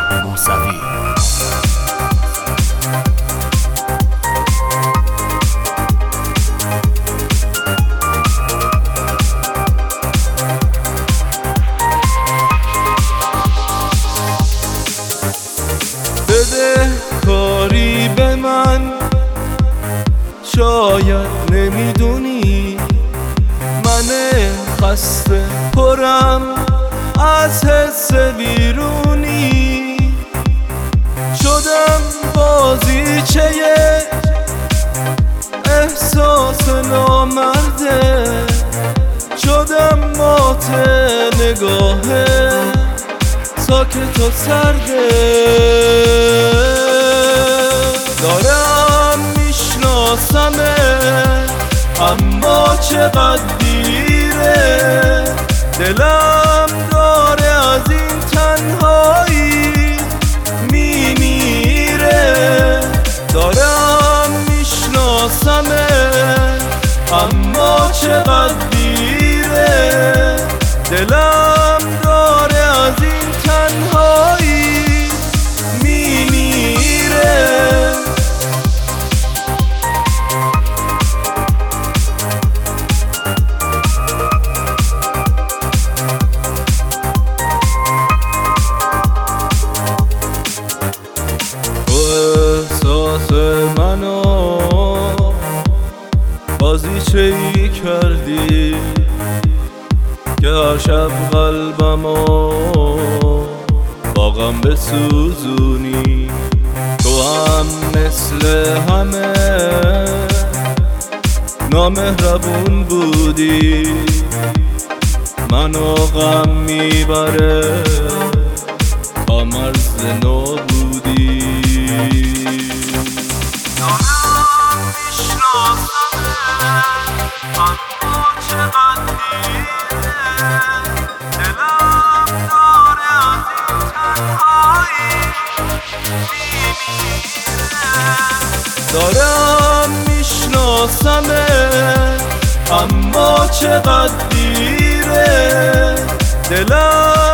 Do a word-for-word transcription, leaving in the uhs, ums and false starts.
موسوی. بده کاری به من، شاید نمیدونی من خسته پرم از حس بیرونی. شدم بازیچه احساس نامرده، شدم مات نگاه ساکت و سرده. دارم میشناسمه اما چقدر دیره، دلم داره از این تنهایی میمیره. دارم میشناسمه اما چقدر دیره، دلم داره از این تنهایی میمیره. احساس منو بازیچه ای کردی که هر شب قلبمو با غم بسوزونی. تو هم مثل همه نامهربون بودی، منو غم میبره تا مرز نابودی. دارم میشناسمه اما چقدر دیره، دلم داره از این تنهایی میمیره. دارم میشناسمه اما چقدر دیره، دلم